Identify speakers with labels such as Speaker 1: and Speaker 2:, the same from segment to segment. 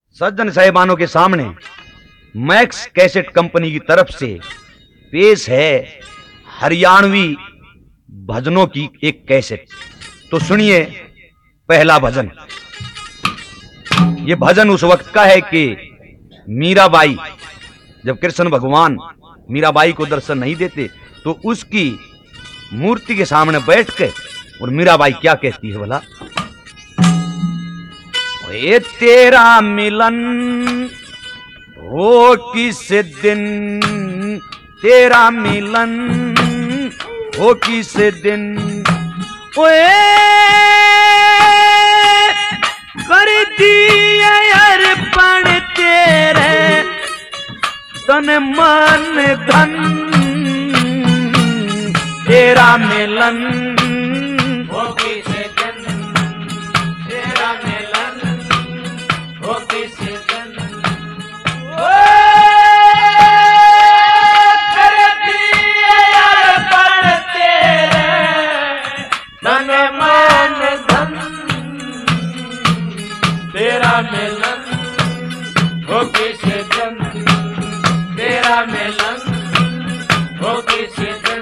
Speaker 1: सज्जन साहिबानों के सामने max cassette company की तरफ से पेश है हरियाणवी भजनों की एक कैसेट। तो सुनिए पहला भजन। ये भजन उस वक्त का है कि मीराबाई, जब कृष्ण भगवान मीराबाई को दर्शन नहीं देते तो उसकी मूर्ति के सामने बैठ के और मीराबाई क्या कहती है भला, ये तेरा मिलन हो किस दिन, तेरा मिलन हो किस दिन, ओए कर दिए अर्पण तेरे तन मन धन, तेरा मिलन
Speaker 2: हो किस दिन, तेरा मिलन हो किस दिन, कर दिए अर्पण तेरे तन मन धन, तेरा मिलन हो किस दिन, तेरा मिलन हो किस दिन,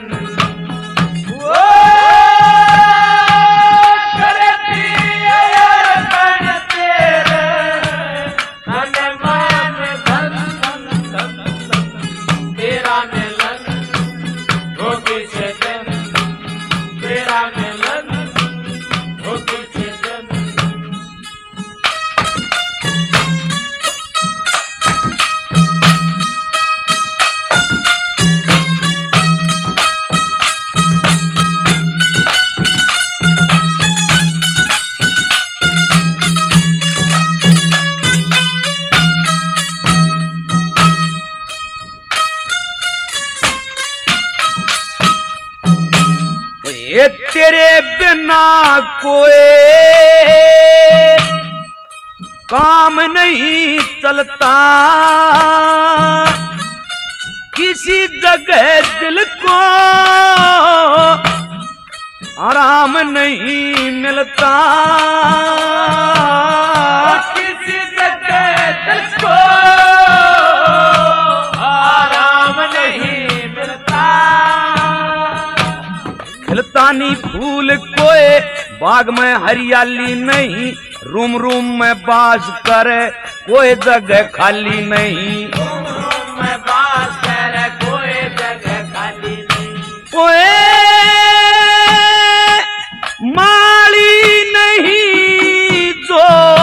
Speaker 1: ये तेरे बिना कोई काम नहीं चलता, किसी जगह दिल को आराम नहीं मिलता,
Speaker 2: किसी जगह दिल को आराम नहीं मिलता,
Speaker 1: खिलता नहीं फूल कोई बाग में हरियाली नहीं, रूम रूम में बास करे कोई जगह खाली नहीं,
Speaker 2: रूम रूम में बास करे कोई जगह खाली नहीं,
Speaker 1: ओए माली नहीं जो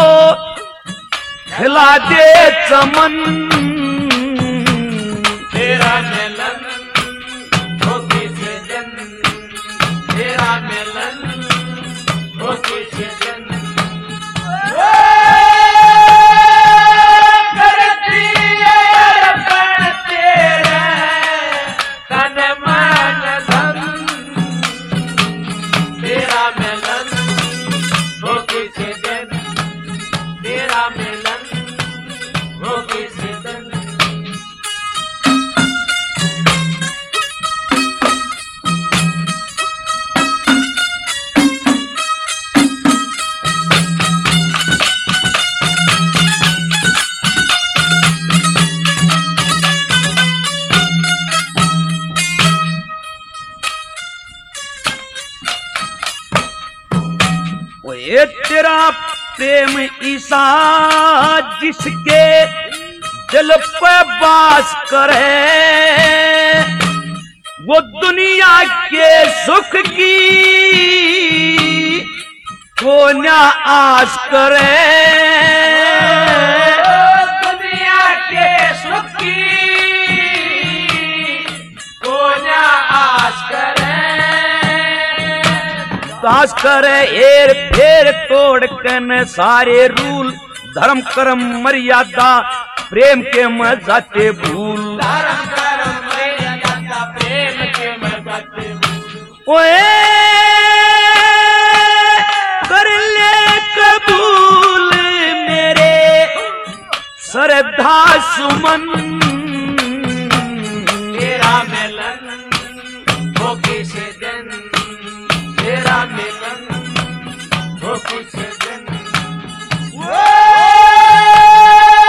Speaker 1: खिला दे चमन,
Speaker 2: तेरा मिलन हो किस दिन, तेरा मिलन हो किस दिन, करती है अर्पण तेरे तन मन धन, तेरा मिलन हो किस दिन, तेरा मिलन हो किस दिन,
Speaker 1: ये तेरा प्रेम ईसा जिसके दिल पे बास करे, वो दुनिया के सुख की को न आस करे,
Speaker 2: दुनिया के सुख की को न आस करे,
Speaker 1: दास करे हेर फेर तोड़ कन सारे रूल, धर्म कर्म मर्यादा प्रेम के मजाते भूल,
Speaker 2: धर्म कर्म मर्यादा प्रेम के मजाते भूल,
Speaker 1: ओए कर ले कबूल मेरे श्रद्धा सुमन,
Speaker 2: तेरा मिलन हो किस दिन, तेरा मिलन हो किस दिन,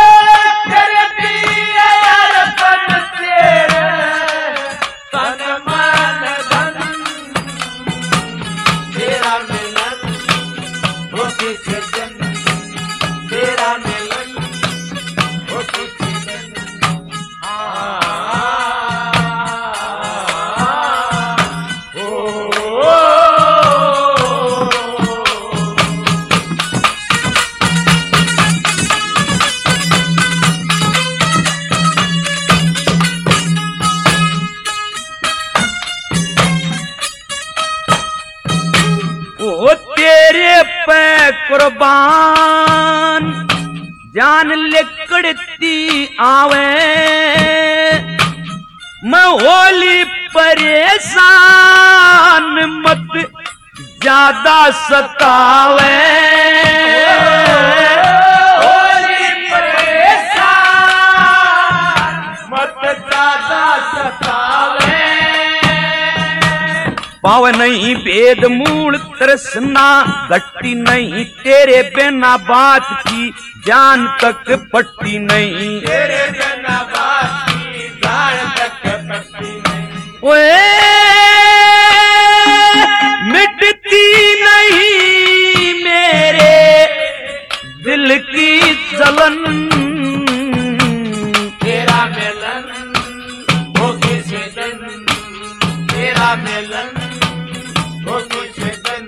Speaker 1: कुर्बान जान लिकड़ती आवे मैं होली परेशान मत ज्यादा सतावे
Speaker 2: होली परेशान मत ज्यादा सतावे
Speaker 1: पावे नहीं भेद मूल तृष्णा घटती नहीं तेरे बिना बात की जान तक पट्टी नहीं
Speaker 2: तेरे बिना बात की जान तक पट्टी नहीं
Speaker 1: ओए मिटती नहीं मेरे दिल की जलन
Speaker 2: तेरा मिलन हो किसी दिन तेरा मिलन हो किसी दिन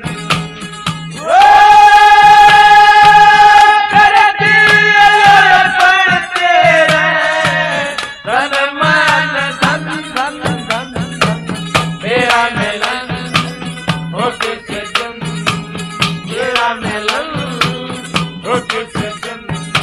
Speaker 2: कर दिल पड़ते रहे धन मन धन धन धन धन तेरा मिलन हो किसी दिन तेरा मिलन हो किसी दिन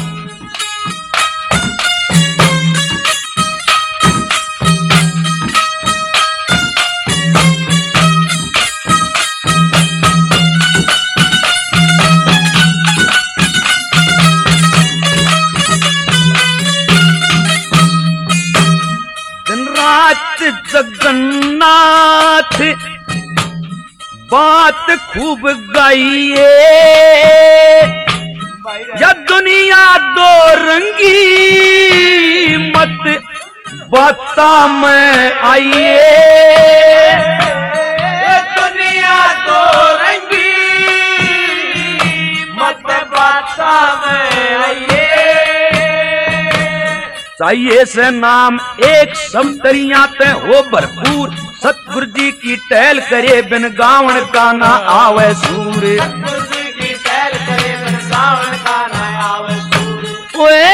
Speaker 1: जगन्नाथ बात खूब गाइए या दुनिया दो रंगी मत बाता में आइए
Speaker 2: दुनिया दो रंगी मत बाता में आइए
Speaker 1: चाहिए से नाम एक समतरिया पे हो भरपूर सतगुरु जी की टहल करे बिन गावन का ना आवे सूर
Speaker 2: सतगुरु जी की टहल करे बिन गावन का ना आवे सूर
Speaker 1: ओए